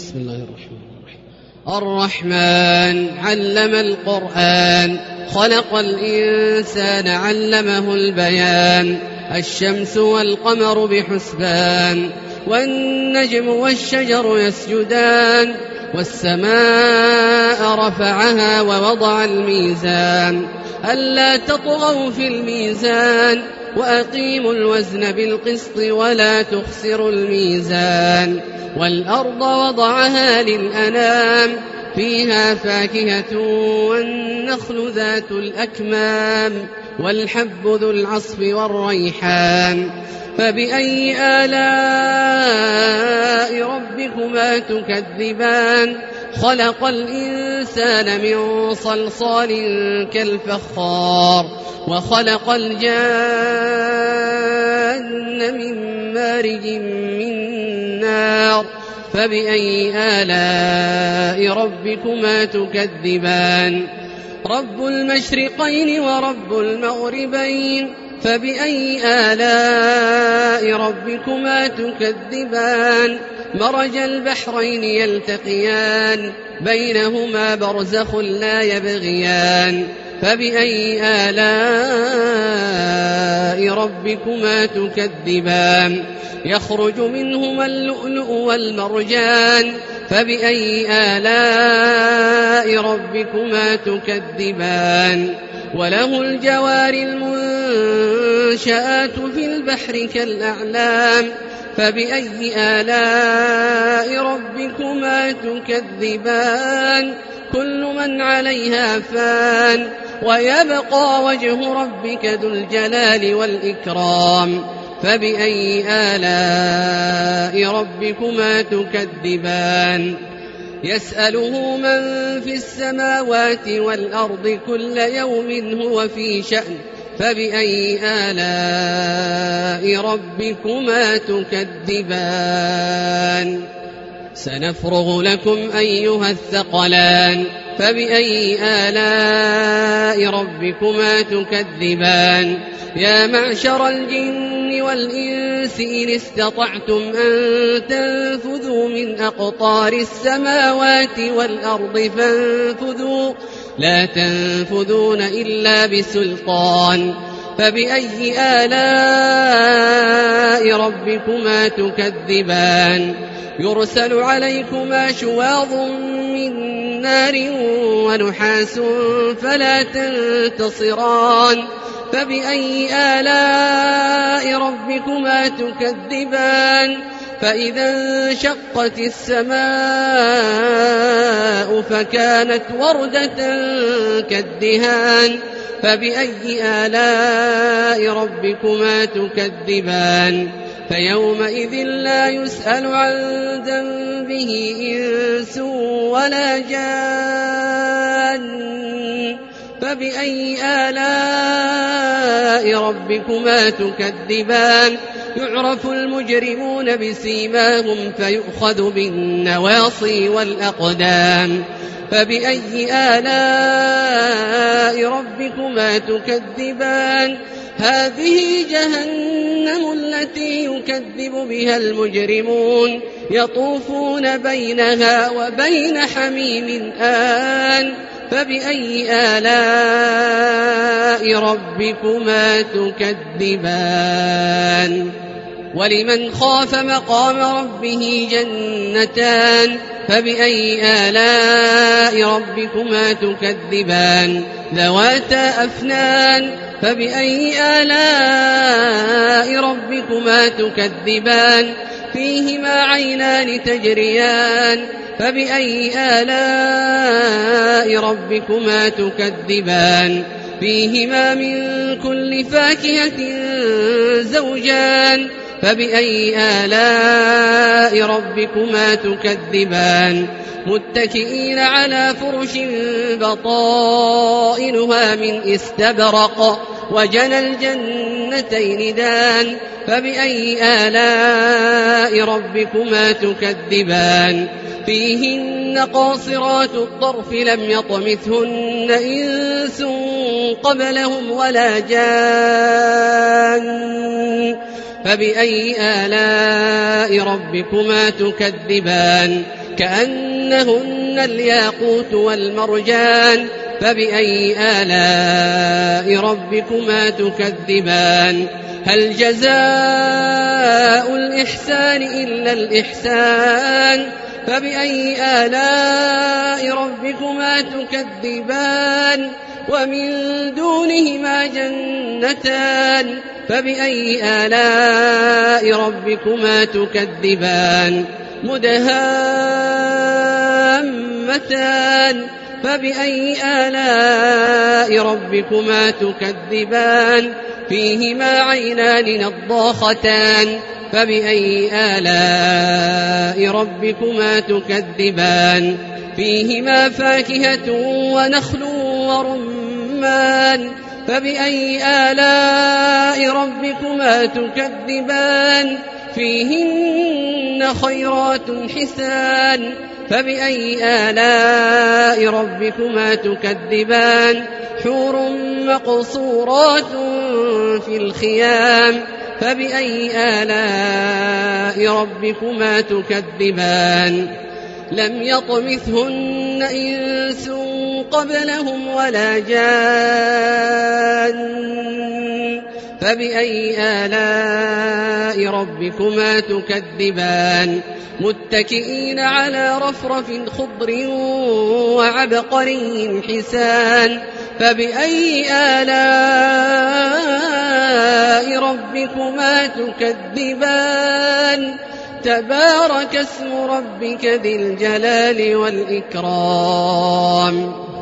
بسم الله الرحمن الرحيم. الرحمن علم القرآن خلق الإنسان علمه البيان. الشمس والقمر بحسبان والنجم والشجر يسجدان والسماء رفعها ووضع الميزان ألا تطغوا في الميزان وأقيموا الوزن بالقسط ولا تخسروا الميزان. والأرض وضعها للأنام فيها فاكهة والنخل ذات الأكمام والحب ذو العصف والريحان. فبأي آلاء ربكما تكذبان؟ خلق الإنسان من صلصال كالفخار وخلق الجان من مارج من نار. فبأي آلاء ربكما تكذبان؟ رب المشرقين ورب المغربين. فبأي آلاء ربكما تكذبان؟ مرج البحرين يلتقيان بينهما برزخ لا يبغيان. فبأي آلاء ربكما تكذبان؟ يخرج منهما اللؤلؤ والمرجان. فبأي آلاء ربكما تكذبان؟ وله الجوار المنشآت في البحر كالأعلام. فبأي آلاء ربكما تكذبان؟ كل من عليها فان ويبقى وجه ربك ذو الجلال والإكرام. فبأي آلاء ربكما تكذبان؟ يسأله من في السماوات والأرض كل يوم هو في شأن. فبأي آلاء ربكما تكذبان؟ سنفرغ لكم أيها الثقلان. فبأي آلاء ربكما تكذبان؟ يا معشر الجن والإنس إن استطعتم أن تنفذوا من أقطار السماوات والأرض فانفذوا لا تنفذون إلا بسلطان. فبأي آلاء ربكما تكذبان؟ يرسل عليكما شواظ من نار ونحاس فلا تنتصران. فبأي آلاء ربكما تكذبان؟ فإذا انشقت السماء فكانت وردة كالدهان. فبأي آلاء ربكما تكذبان؟ فيومئذ لا يسأل عن ذنبه إنس ولا جان. فبأي آلاء ربكما تكذبان؟ يعرف المجرمون بسيماهم فيؤخذ بالنواصي والأقدام. فبأي آلاء ربكما تكذبان؟ هذه جهنم التي يكذب بها المجرمون يطوفون بينها وبين حميم آن. فبأي آلاء ربكما تكذبان؟ ولمن خاف مقام ربه جنتان. فبأي آلاء ربكما تكذبان؟ ذواتا أفنان. فبأي آلاء ربكما تكذبان؟ فيهما عينان تجريان. فبأي آلاء ربكما تكذبان؟ فيهما من كل فاكهة زوجان. فبأي آلاء ربكما تكذبان؟ متكئين على فرش بطائنها من استبرق وجنى الجنتين دان. فبأي آلاء ربكما تكذبان؟ فيهن قاصرات الطرف لم يطمثهن إنس قبلهم ولا جان. فبأي آلاء ربكما تكذبان؟ كأنهن الياقوت والمرجان فبأي آلاء ربكما تكذبان هل جزاء الإحسان إلا الإحسان فبأي آلاء ربكما تكذبان ومن دونهما جنتان فبأي آلاء ربكما تكذبان مدهامتان فبأي آلاء ربكما تكذبان فيهما عينان نضاختان فبأي آلاء ربكما تكذبان فيهما فاكهة ونخل ورمان فبأي آلاء ربكما تكذبان فيهن خيرات حسان فبأي آلاء ربكما تكذبان حور مقصورات في الخيام فبأي آلاء ربكما تكذبان لم يطمثهن إنس قبلهم ولا جان فبأي آلاء ربكما تكذبان متكئين على رفرف خضر وعبقري حسان فبأي آلاء ربكما تكذبان تبارك اسم ربك ذي الجلال والإكرام